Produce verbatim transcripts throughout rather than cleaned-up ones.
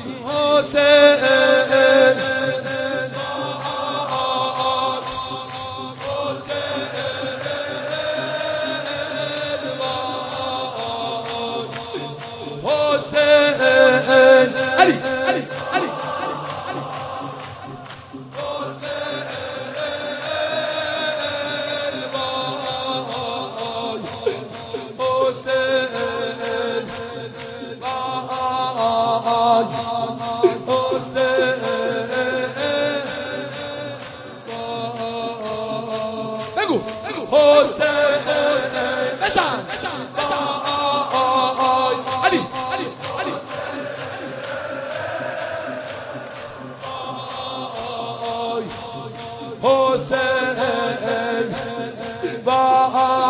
علی علی علی بگو حسین بزن علی علی علی حسین با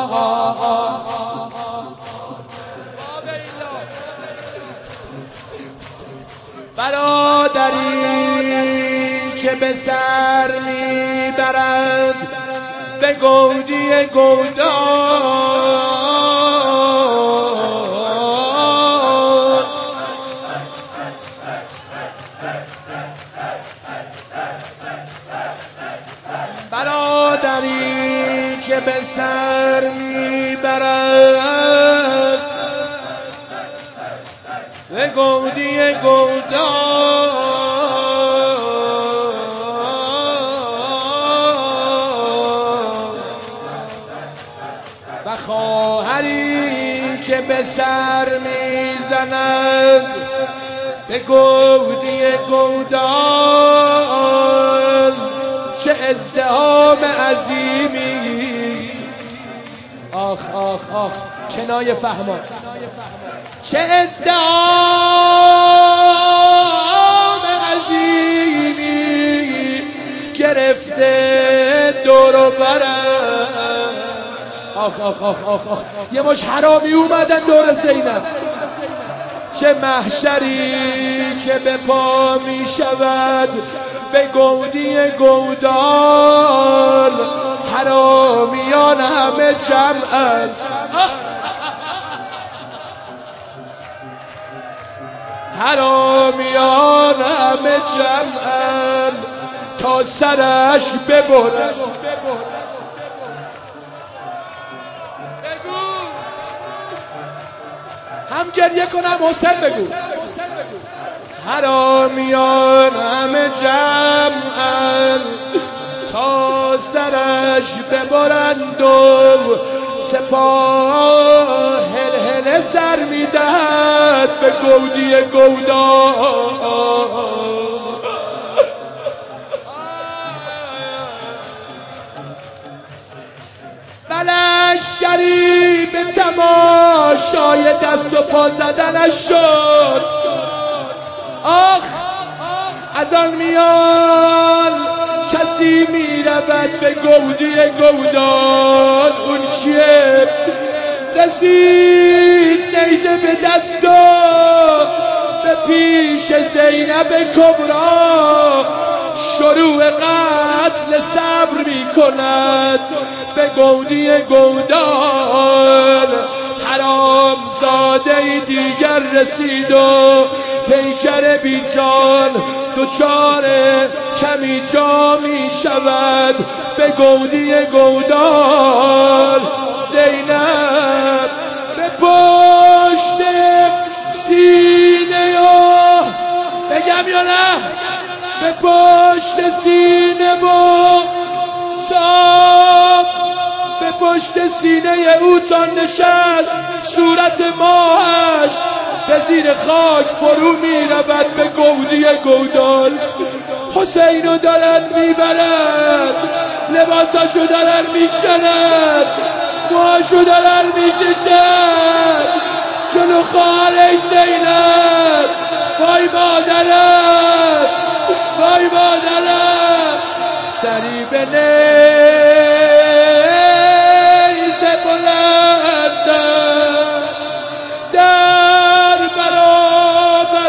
برادری که به سر میبرد به گودی گودان، برادری که به سر میبرد به گودی گودان و خواهری که به سر میزند به گودی گودان، چه ازدحام عظیمی. آخ آخ آخ کنایه فهمان، چه ازدحام عظیمی گرفته دور و برم. آخ آخ آخ آخ آخ یه مش حرامی اومدن دور زینب. چه محشری که به پا می شود به گودی گودان، حرامیان همه جمعند. حرامیان همه جمعند تا سرش ببرد. هم گریه کنم حسین بگو. حرامیان همه جمعند تا سرش ببرند و سپاه هل هل سر میدهد به گودی گودان. لشکری به تماشای دست و پا زدنش شد. آخ از آن میان کسی می رود به گودی گودان. اون چیه؟ رسید نیزه به دست و به پیش زینب کبرا شروع قتل صبر می کند به گودی گودان. حرام زاده دیگر رسید و پیکر بی جان دوچار کمی جا می شود به گودی گودان. زینب به پشت سینه یا بگم یا نه به پشت سینه با تاب به پشت سینه او تا نشست. صورت ماهش به زیر خاک فرو می رود به گودی گودان. حسینو دارن میبرد، لباساشو دارن میکند، موهاشو دارن میکشد جلو خانه زینب. وای مادرم، وای مادرم، سری به نیزه بلندم در برابر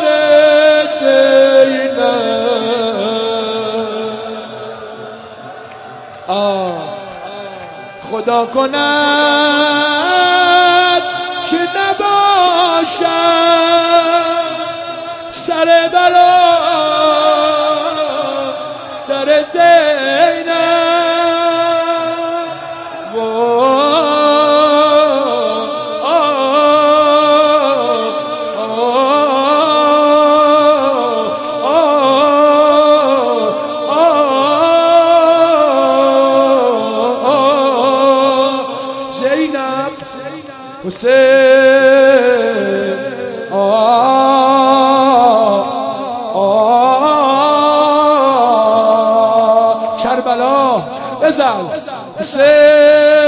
زینب. آه خدا کند که نباشد سر کربلا در زینب حسین کربلا بزن حسین